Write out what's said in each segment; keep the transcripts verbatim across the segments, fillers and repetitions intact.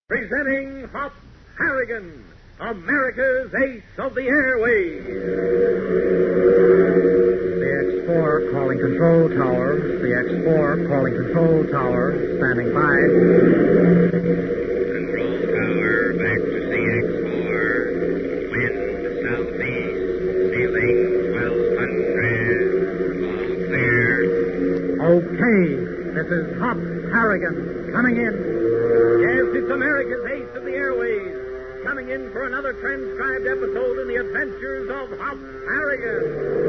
Presenting Hop Harrigan, America's Ace of the Airways. The X four calling control tower. The X four calling control tower. Standing by. Control tower, back to C X four. Wind southeast. Ceiling twelve hundred. All clear. Okay. This is Hop Harrigan coming in. Yes, it's America's Ace of the Airways, coming in for another transcribed episode in the adventures of Hop Harrigan.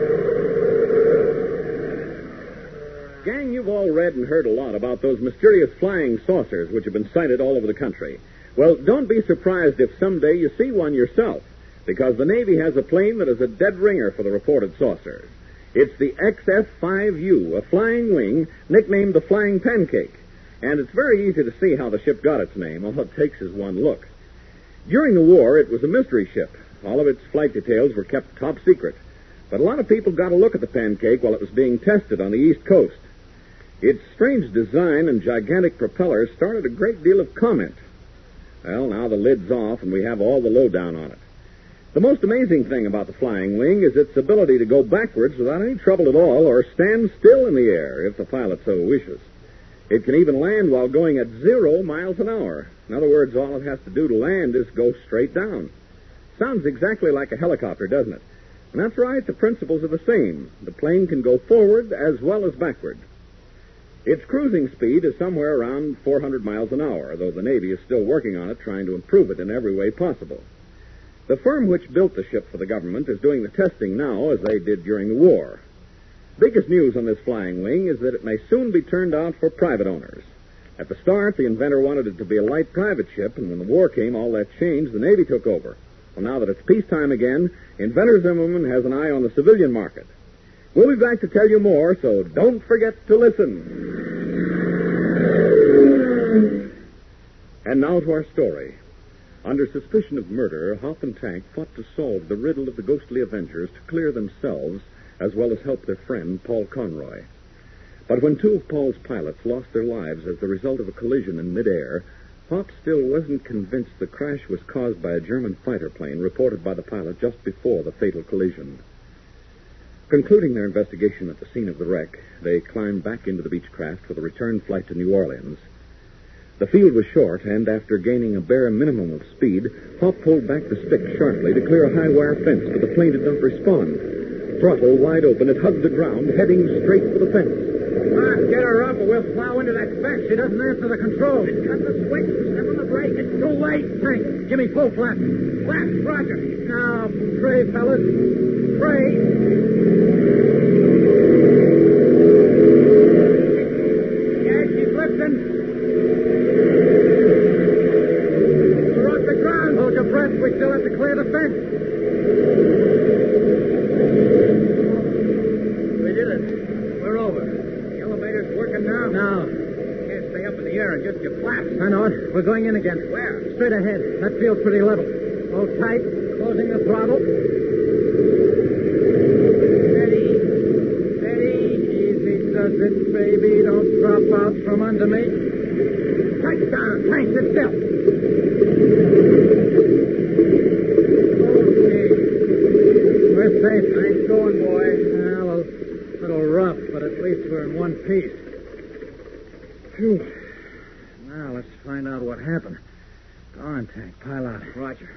Gang, you've all read and heard a lot about those mysterious flying saucers which have been sighted all over the country. Well, don't be surprised if someday you see one yourself, because the Navy has a plane that is a dead ringer for the reported saucers. It's the X F five U, a flying wing nicknamed the Flying Pancake. And it's very easy to see how the ship got its name. All it takes is one look. During the war, it was a mystery ship. All of its flight details were kept top secret. But a lot of people got a look at the Pancake while it was being tested on the East Coast. Its strange design and gigantic propellers started a great deal of comment. Well, now the lid's off, and we have all the lowdown on it. The most amazing thing about the flying wing is its ability to go backwards without any trouble at all, or stand still in the air, if the pilot so wishes. It can even land while going at zero miles an hour. In other words, all it has to do to land is go straight down. Sounds exactly like a helicopter, doesn't it? And that's right, the principles are the same. The plane can go forward as well as backward. Its cruising speed is somewhere around four hundred miles an hour, though the Navy is still working on it, trying to improve it in every way possible. The firm which built the ship for the government is doing the testing now, as they did during the war. Biggest news on this flying wing is that it may soon be turned out for private owners. At the start, the inventor wanted it to be a light private ship, and when the war came, all that changed. The Navy took over. Well, now that it's peacetime again, inventor Zimmerman has an eye on the civilian market. We'll be back to tell you more, so don't forget to listen. And now to our story. Under suspicion of murder, Hop and Tank fought to solve the riddle of the ghostly Avengers to clear themselves as well as help their friend, Paul Conroy. But when two of Paul's pilots lost their lives as the result of a collision in midair, Hop still wasn't convinced the crash was caused by a German fighter plane reported by the pilot just before the fatal collision. Concluding their investigation at the scene of the wreck, they climbed back into the Beechcraft for the return flight to New Orleans. The field was short, and after gaining a bare minimum of speed, Hop pulled back the stick sharply to clear a high wire fence, but the plane did not respond. Throttle wide open, it hugged the ground, heading straight for the fence. Come on, get her up, or we'll plow into that fence. She doesn't answer the controls. Cut the switch, step on the brake. It's too late. Tank, give me full flat. Flat, Roger. Now, pray, fellas. Pray. Yeah, she's lifting. We're off the ground. Hold your breath. We still have to clear the fence. Now. Can't stay up in the air and just get flat. I know it. We're going in again. Where? Straight ahead. That field's pretty level. Hold tight. Closing the throttle. Steady. Steady. Easy does it, baby. Don't drop out from under me. Touchdown. Tank, sit still. Okay. We're safe. Nice going, boy. Well, a little rough, but at least we're in one piece. Phew. Now, let's find out what happened. Go on, Tank. Pile out. Roger.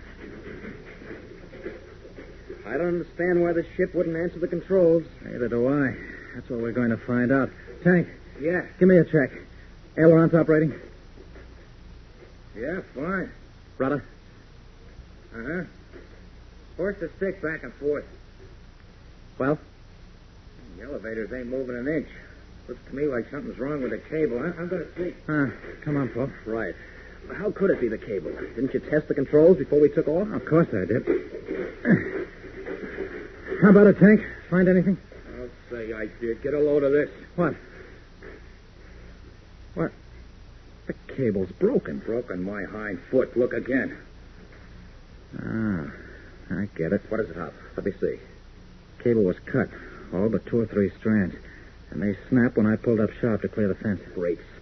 I don't understand why the ship wouldn't answer the controls. Neither do I. That's what we're going to find out. Tank. Yeah. Give me a check. Ailerons operating. Yeah, fine. Rudder. Uh-huh. Force the stick back and forth. Well? The elevators ain't moving an inch. Looks to me like something's wrong with the cable. Huh? I'm going to sleep. Uh, come on, Paul. Right. But how could it be the cable? Didn't you test the controls before we took off? Of course I did. How about it, Tank? Find anything? I'll say I did. Get a load of this. What? What? The cable's broken. Broken my hind foot. Look again. Ah, I get it. What is it, Hop? Let me see. Cable was cut. All but two or three strands. And they snapped when I pulled up sharp to clear the fence. Great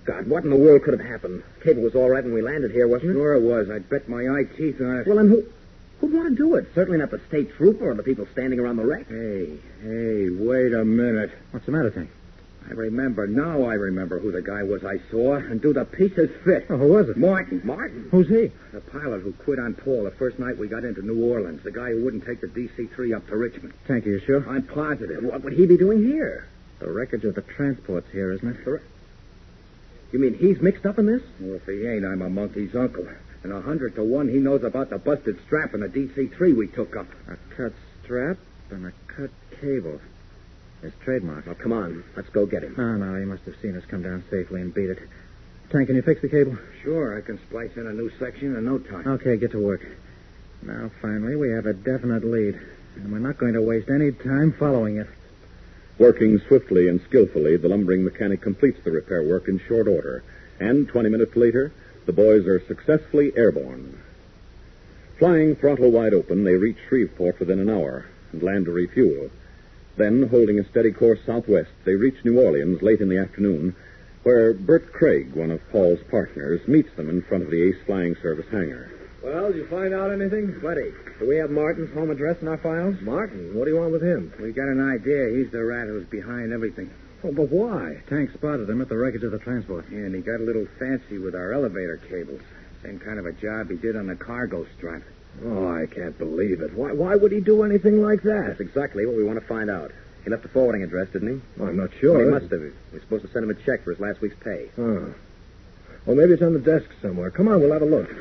God, what in the world could have happened? Cable was all right when we landed here, wasn't it? Sure it was. I'd bet my eye teeth on it. Well, then who... Who'd want to do it? Certainly not the state trooper or the people standing around the wreck. Hey, hey, wait a minute. What's the matter, Tank? I remember. Now I remember who the guy was I saw, and do the pieces fit? Oh, who was it? Martin. Martin? Who's he? The pilot who quit on Paul the first night we got into New Orleans. The guy who wouldn't take the D C three up to Richmond. Tank, are you sure? I'm positive. What would he be doing here? The wreckage of the transport's here, isn't it? The... You mean he's mixed up in this? Well, if he ain't, I'm a monkey's uncle. And a hundred to one, he knows about the busted strap and the D C three we took up. A cut strap and a cut cable. His trademark. Oh, come on. Let's go get him. No, no, he must have seen us come down safely and beat it. Tank, can you fix the cable? Sure, I can splice in a new section in no time. Okay, get to work. Now, finally, we have a definite lead. And we're not going to waste any time following it. Working swiftly and skillfully, the lumbering mechanic completes the repair work in short order. And twenty minutes later, the boys are successfully airborne. Flying throttle wide open, they reach Shreveport within an hour and land to refuel. Then, holding a steady course southwest, they reach New Orleans late in the afternoon, where Bert Craig, one of Paul's partners, meets them in front of the Ace Flying Service hangar. Well, did you find out anything? Buddy, do we have Martin's home address in our files? Martin? What do you want with him? We got an idea. He's the rat who's behind everything. Oh, but why? Tank spotted him at the wreckage of the transport. Yeah, and he got a little fancy with our elevator cables. Same kind of a job he did on the cargo strap. Oh, I can't believe it. Why Why would he do anything like that? That's exactly what we want to find out. He left a forwarding address, didn't he? Well, I'm not sure. Well, he must have. We're supposed to send him a check for his last week's pay. Oh. Well, maybe it's on the desk somewhere. Come on, we'll have a look.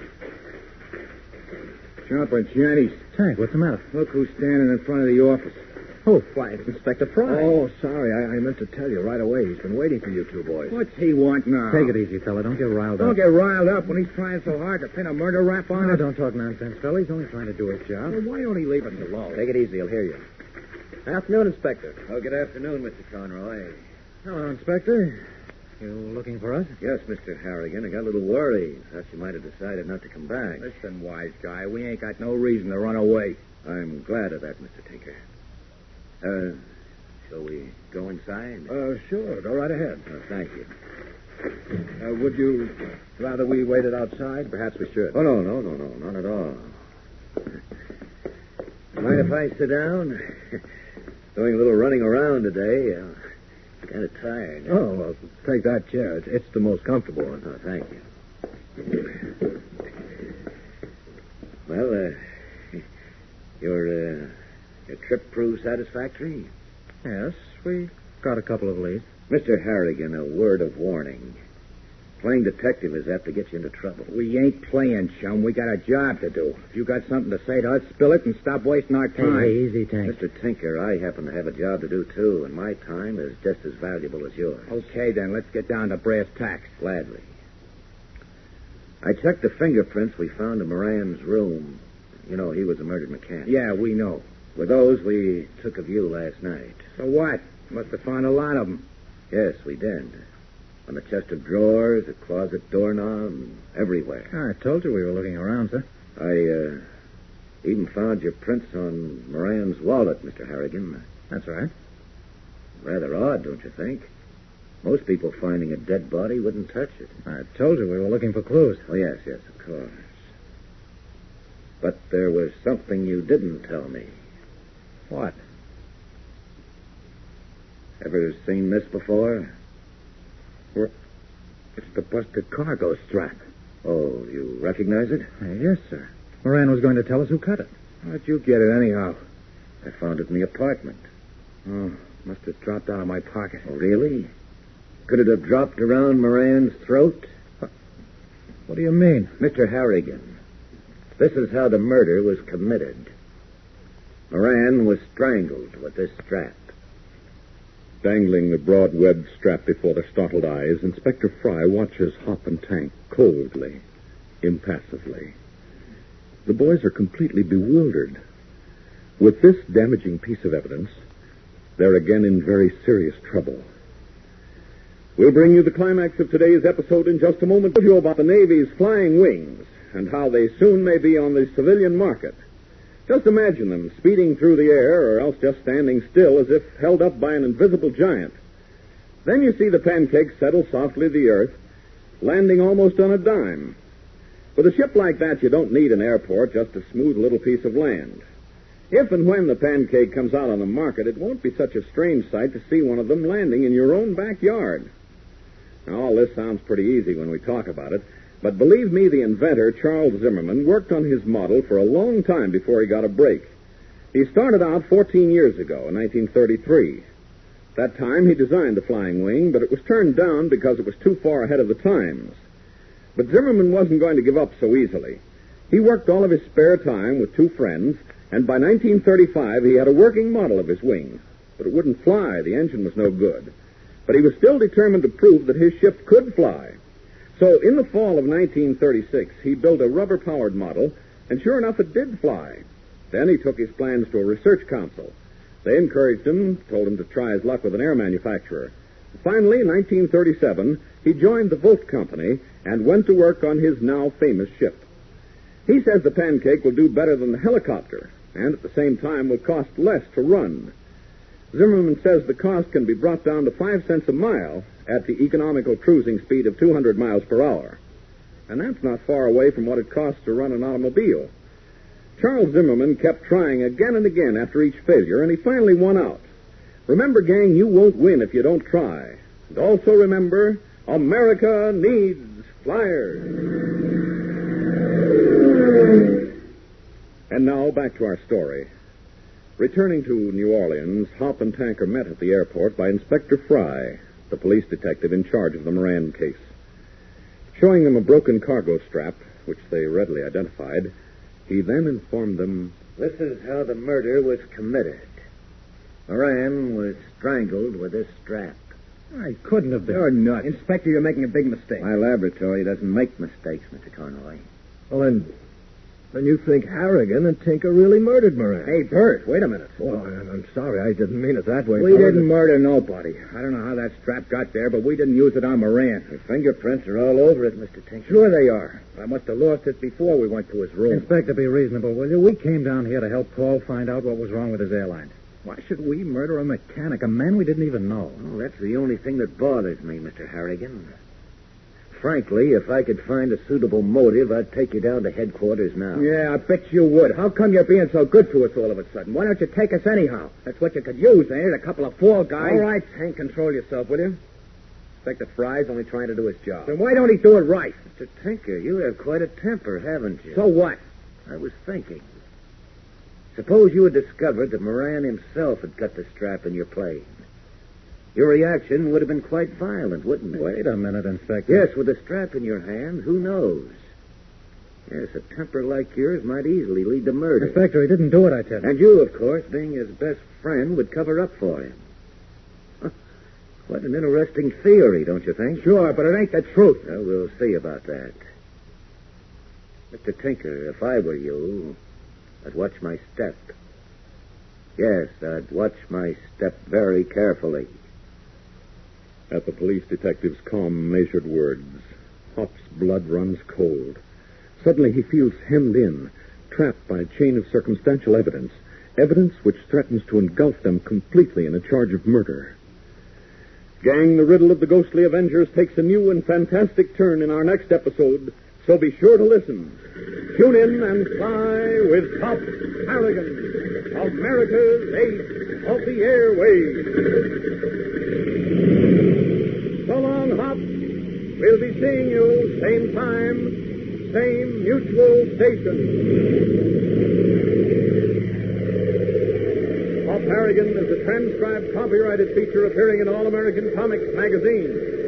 Jumper Jenny's. Tank, what's the matter? Look who's standing in front of the office. Who? Why, it's Inspector Fry. Oh, sorry. I, I meant to tell you right away. He's been waiting for you two boys. What's he want now? Take it easy, fella. Don't get riled don't up. Don't get riled up when he's trying so hard to pin a murder rap on no, us. Don't talk nonsense, fella. He's only trying to do his job. Well, why don't he leave us alone? Take it easy. He'll hear you. Afternoon, Inspector. Oh, good afternoon, Mister Conroy. Hello, Inspector. You looking for us? Yes, Mister Harrigan. I got a little worried. Thought you might have decided not to come back. Listen, wise guy, we ain't got no reason to run away. I'm glad of that, Mister Tinker. Uh, shall we go inside? Uh, sure. Go right ahead. Oh, thank you. Uh, would you rather we waited outside? Perhaps we should. Oh, no, no, no, no, not at all. Mind if I sit down? Doing a little running around today. I'm kind of tired. Oh, well, take that chair. It's, it's the most comfortable one. Oh, thank you. Well, uh, your, uh, your trip proved satisfactory? Yes, we got a couple of leads. Mister Harrigan, a word of warning. Playing detective is apt to get you into trouble. We ain't playing, chum. We got a job to do. If you got something to say to us, spill it and stop wasting our time. Hey, easy, Tank. Mister Tinker, I happen to have a job to do, too, and my time is just as valuable as yours. Okay, then. Let's get down to brass tacks. Gladly. I checked the fingerprints we found in Moran's room. You know, he was a murdered mechanic. Yeah, we know. With those, we took of you last night. So what? Must have found a lot of them. Yes, we did. On the chest of drawers, a closet doorknob, everywhere. I told you we were looking around, sir. I, uh, even found your prints on Moran's wallet, Mister Harrigan. That's right. Rather odd, don't you think? Most people finding a dead body wouldn't touch it. I told you we were looking for clues. Oh, yes, yes, of course. But there was something you didn't tell me. What? Ever seen this before? Well, it's the busted cargo strap. Oh, you recognize it? Uh, yes, sir. Moran was going to tell us who cut it. How'd you get it, anyhow? I found it in the apartment. Oh, must have dropped out of my pocket. Oh, really? Could it have dropped around Moran's throat? What, what do you mean? Mister Harrigan, this is how the murder was committed. Moran was strangled with this strap. Dangling the broad webbed strap before their startled eyes, Inspector Fry watches Hop and Tank coldly, impassively. The boys are completely bewildered. With this damaging piece of evidence, they're again in very serious trouble. We'll bring you the climax of today's episode in just a moment. Tell you about the Navy's flying wings and how they soon may be on the civilian market. Just imagine them speeding through the air or else just standing still as if held up by an invisible giant. Then you see the pancakes settle softly to the earth, landing almost on a dime. With a ship like that, you don't need an airport, just a smooth little piece of land. If and when the Pancake comes out on the market, it won't be such a strange sight to see one of them landing in your own backyard. Now, all this sounds pretty easy when we talk about it, but believe me, the inventor, Charles Zimmerman, worked on his model for a long time before he got a break. He started out fourteen years ago, in nineteen thirty-three. At that time, he designed the flying wing, but it was turned down because it was too far ahead of the times. But Zimmerman wasn't going to give up so easily. He worked all of his spare time with two friends, and by nineteen thirty-five, he had a working model of his wing. But it wouldn't fly. The engine was no good. But he was still determined to prove that his ship could fly. So in the fall of nineteen thirty-six, he built a rubber-powered model, and sure enough, it did fly. Then he took his plans to a research council. They encouraged him, told him to try his luck with an air manufacturer. Finally, in nineteen thirty-seven, he joined the Volt Company and went to work on his now famous ship. He says the Pancake will do better than the helicopter, and at the same time will cost less to run. Zimmerman says the cost can be brought down to five cents a mile at the economical cruising speed of two hundred miles per hour. And that's not far away from what it costs to run an automobile. Charles Zimmerman kept trying again and again after each failure, and he finally won out. Remember, gang, you won't win if you don't try. And also remember, America needs flyers. And now, back to our story. Returning to New Orleans, Hop and Tanker met at the airport by Inspector Fry, the police detective in charge of the Moran case. Showing them a broken cargo strap, which they readily identified, he then informed them, "This is how the murder was committed. Moran was strangled with this strap." I couldn't have been. You're nuts. Inspector, you're making a big mistake. My laboratory doesn't make mistakes, Mister Conroy. Well, then, then you think Harrigan and Tinker really murdered Moran? Hey, Bert, wait a minute. Oh, I'm I'm sorry. I didn't mean it that way. We fellas. didn't murder nobody. I don't know how that strap got there, but we didn't use it on Moran. Your fingerprints are all over it, Mister Tinker. Sure they are. I must have lost it before we went to his room. Inspector, be reasonable, will you? We came down here to help Paul find out what was wrong with his airline. Why should we murder a mechanic, a man we didn't even know? Well, that's the only thing that bothers me, Mister Harrigan. Frankly, if I could find a suitable motive, I'd take you down to headquarters now. Yeah, I bet you would. How come you're being so good to us all of a sudden? Why don't you take us anyhow? That's what you could use, ain't it? A couple of fall guys. All right, Hank, control yourself, will you? Inspector Fry's only trying to do his job. Then why don't he do it right? Mister Tinker, you have quite a temper, haven't you? So what? I was thinking. Suppose you had discovered that Moran himself had cut the strap in your plane. Your reaction would have been quite violent, wouldn't it? Wait a minute, Inspector. Yes, with a strap in your hand, who knows? Yes, a temper like yours might easily lead to murder. Inspector, he didn't do it, I tell you. And you, of course, being his best friend, would cover up for him. Huh. What an interesting theory, don't you think? Sure, but it ain't the truth. Well, we'll see about that. Mister Tinker, if I were you, I'd watch my step. Yes, I'd watch my step very carefully. At the police detective's calm, measured words, Hop's blood runs cold. Suddenly he feels hemmed in, trapped by a chain of circumstantial evidence, evidence which threatens to engulf them completely in a charge of murder. Gang, the riddle of the ghostly Avengers takes a new and fantastic turn in our next episode, so be sure to listen. Tune in and fly with Hop Harrigan, America's ace of the airways. So long, Hop. We'll be seeing you same time, same mutual station. Hop Harrigan is a transcribed, copyrighted feature appearing in All American Comics magazine.